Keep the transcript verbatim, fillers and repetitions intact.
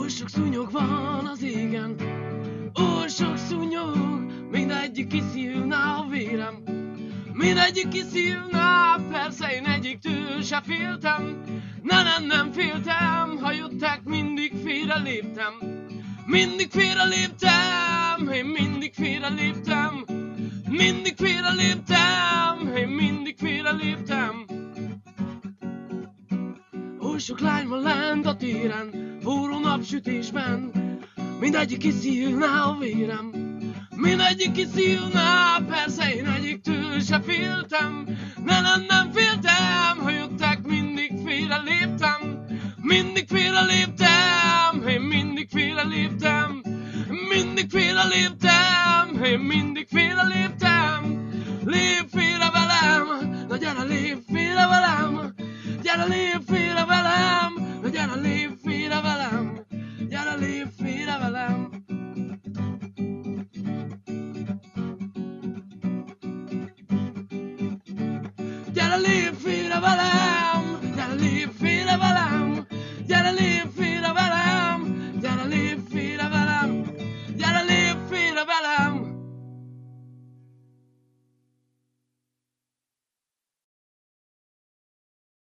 Oly sok szúnyog van az égen, oly sok szúnyog, mindegyik kiszívna a vérem. Mindegyik kiszívna, persze én egyiktől se féltem. Ne, nem, nem féltem, ha jöttek, mindig félre léptem. Mindig félre léptem, én mindig félre léptem. Mindig félre léptem, én mindig félre léptem. Oly sok lány van lent a téren, forró napsütésben, mindegyik kiszívná a vérem. Mindegyik kiszívná, persze én egyiktől se féltem. Ne, nem, nem féltem, ha jöttek, mindig félre léptem. Mindig félre léptem, én mindig félre léptem. Mindig félre léptem, én mindig félre léptem. Lép félre velem, na gyere lép félre velem. Gyere lép félre velem, na gyere lép félre velem. Gyere lép félre velem. Gyere lép félre velem.